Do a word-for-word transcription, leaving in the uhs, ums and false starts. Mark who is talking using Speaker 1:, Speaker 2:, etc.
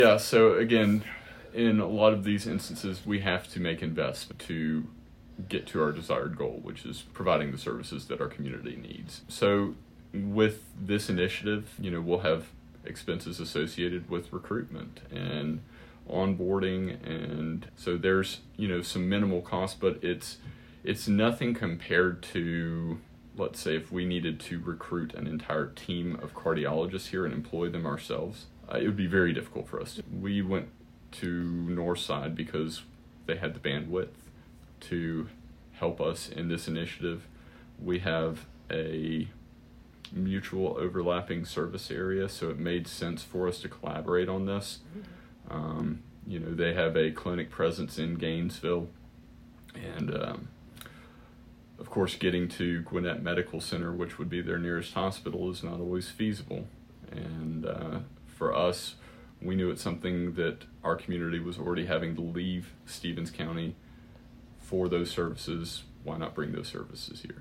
Speaker 1: Yeah, so again, in a lot of these instances, we have to make investment to get to our desired goal, which is providing the services that our community needs. So with this initiative, you know, we'll have expenses associated with recruitment and onboarding, and so there's, you know, some minimal cost, but it's it's nothing compared to, let's say, if we needed to recruit an entire team of cardiologists here and employ them ourselves. Uh, it would be very difficult for us. We went to Northside because they had the bandwidth to help us in this initiative. We have a mutual overlapping service area, so it made sense for us to collaborate on this. Um, you know, they have a clinic presence in Gainesville, and um, of course, getting to Gwinnett Medical Center, which would be their nearest hospital, is not always feasible. And uh, for us, we knew it's something that our community was already having to leave Stevens County for those services. Why not bring those services here?